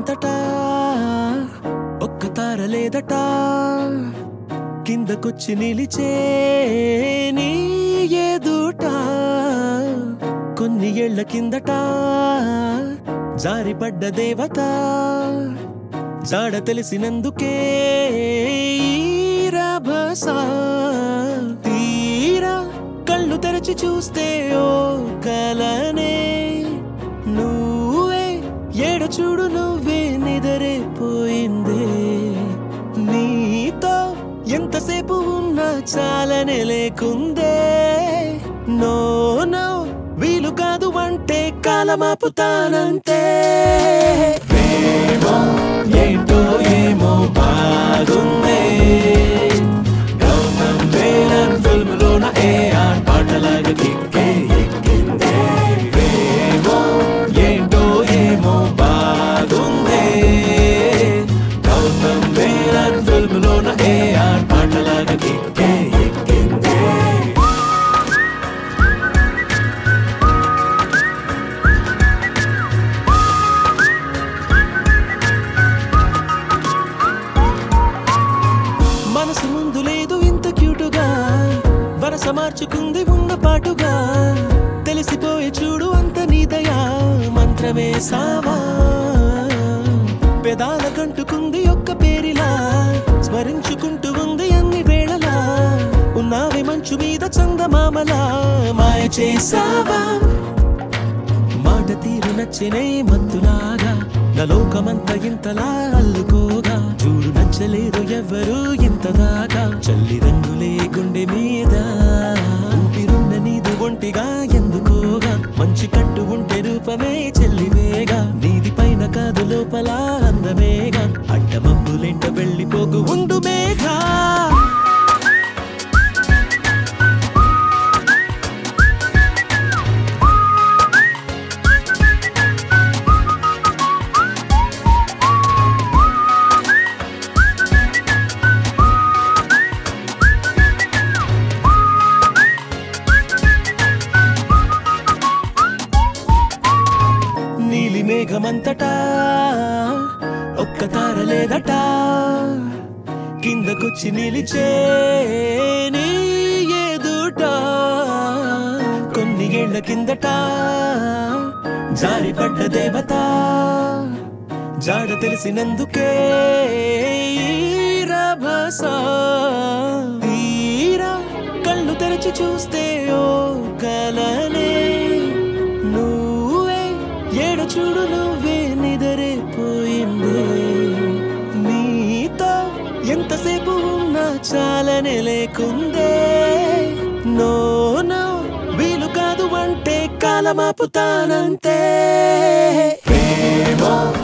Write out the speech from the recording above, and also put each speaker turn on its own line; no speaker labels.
మేఘమంతటా ఒక్క తార లేదట కిందకొచ్చి నిలిచే నీ ఎదుట కొన్ని ఏళ్ల కిందట జారిపడ్డ దేవత జాడ తెలిసినందుకే రభస తీరా కళ్ళు తెరచి చూస్తే ఓ కలనే నువ్వే ఏడ చూడు నువ్వే నిదరైపోయిందే నీతో ఎంతసేపు ఉన్నా చాలనే లేకుందే నో నో వీలు కాదు అంటే కాలమాపుతానంతే ఏమో ఏంటో ఏమో బాగుందే గౌతమ్ మేనన్ ఫిల్మ్లోన ఏఆర్ పాటలాగా కిక్కే ఎక్కిందే ఏమో ఏంటో ఏమో బాగుందే గౌతమ్ మేనన్ ఫిల్మ్లోన ఏఆర్ పాటలాగా కిక్కే ఎక్కిందే మనసు ముందు లేదు ఇంత క్యూటుగా వరస మార్చుకుంది ఉన్న పాటుగా తెలిసిపోయే చూడు అంత నీదయా మంత్రమే సావా పెదాల కంటుకుంది ఒక్క పేరిలా స్మరించుకుంటూ ఉంది అన్ని వేళలా ఉన్నావి మంచు మీద చందమామలా మాయ చేసావా మాట తీరు నచ్చినే మత్తులాగా నా లోకమంతా ఇంతలా అల్లుకోగా చూడు నచ్చలేరు ఎవ్వరు ఇంతదాకా చల్లి రంగులే గుండె మీద ఊపిరున్న నీదు ఒంటిగా ఎందుకోగా మంచి కట్టు ఉంటే రూపమే చెల్లివేగా నీది పైన కాదు లోపల అందమేగా అడ్డమబ్బులెంట వెళ్ళిపోకు ఉండు మేఘా నీలి మేఘమంతటా ఒక్క తార లేదట కిందకొచ్చి నిలిచే నీ ఎదుట కొన్ని ఏళ్ల కిందట జారిపడ్డ దేవత జాడ తెలిసినందుకే రభస తీరా కళ్ళు తెరచి చూస్తే ఓ కలనే ఏడ చూడు నువ్వే నిదరైపోయిందే నీతో ఎంతసేపు ఉన్నా చాలనే లేకుందే నో నో వీలు కాదు అంటే కాలమాపుతానంతే ఏమో